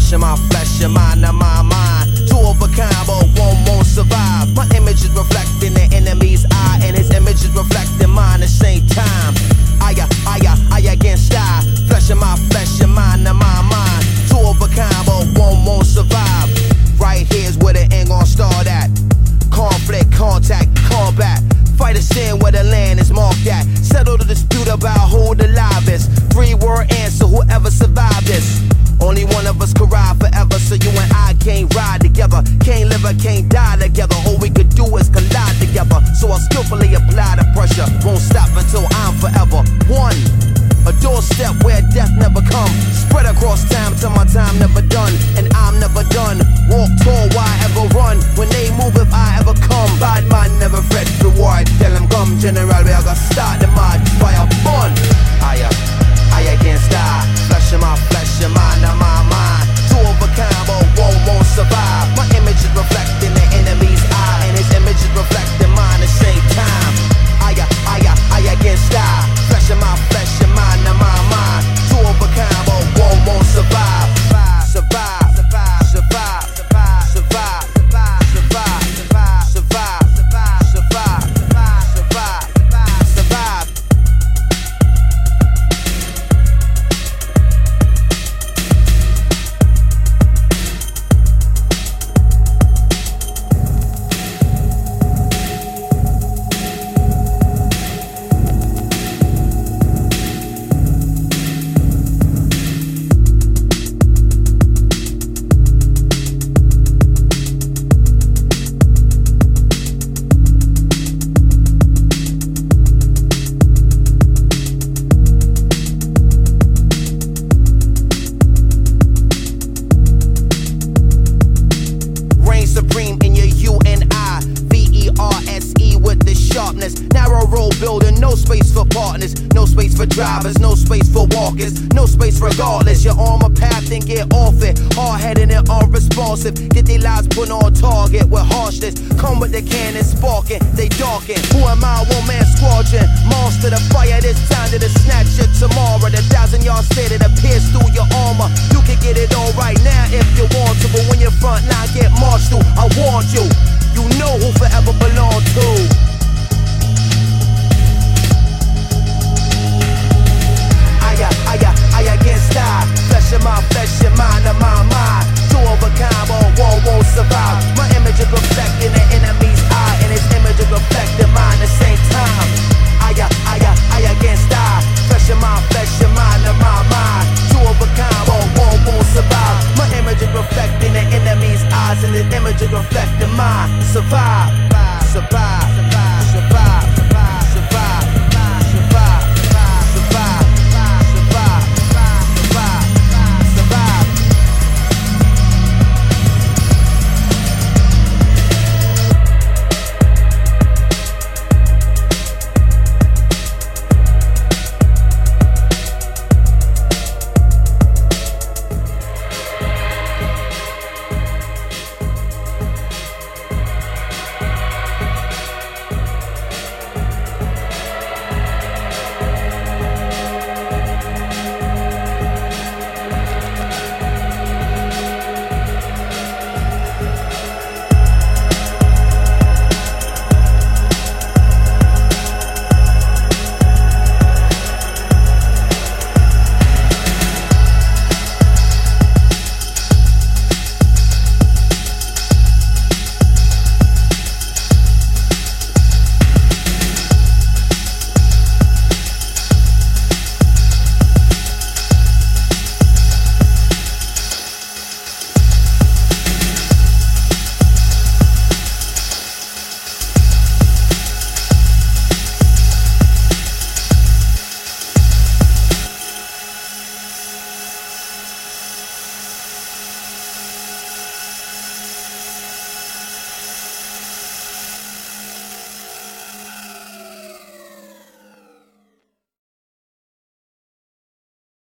flesh of my flesh, your mind of my mind. Two of a kind, but one won't survive. My image is reflecting the enemy's eye, and his image is reflecting mine at the same time. I against I. Flesh of my flesh, your mind of my mind. Two of a kind, but one won't survive. Right here's where the end gon' start at. Conflict, contact, combat. Fight a sin where the land is marked at. Settle the dispute about who the live is. 3-word answer, whoever survived this. Only one of us could ride forever, so you and I can't ride together. Can't live or can't die together. All we could do is collide together. So I'll skillfully apply the pressure. Won't stop until I'm forever one. A doorstep where death never come. Spread across time till my time never done. And I'm never done. Walk tall, why ever run? When they move, if I ever come. Bad man never fret reward. Tell them come general, we are gonna start the mad fire fun. I against I. Flesh of my flesh, your mind of my mind. Two of a kind, but one won't survive. My image is reflecting the enemy's eye, and his image is reflecting mine at the same time. I against I. Flesh of my flesh, your mind of my mind. Two of a kind, but one won't survive. Survive, survive, survive, survive, survive, survive, survive, survive, survive, survive, survive, survive. Supreme in your U-N-I V-E-R-S-E with the sharpness. Narrow road building, no space for partners. No space for drivers, no space for walkers. No space regardless, you're on my path and get off it. Hard-headed and unresponsive. Get their lives put on target with harshness. Come with the cannon sparking, they darken. Who am I, one-man squadron? Monster the fire, this time to the snatch it tomorrow. The 1,000-yard stay that appears through your armor. You can get it all right now if you want to, but when your front line get marched through, I want you. You know who forever belong to. I against I. Flesh of my flesh, your mind of my mind. Two of a kind, but one won't survive. My image is reflecting the enemy's eye, and his image is reflecting mine at the same time. I against I. Flesh of my flesh, your mind of my mind. Two of a kind, but one won't survive. My image is reflecting the enemy's eyes, and his image is reflecting mine. Survive, survive.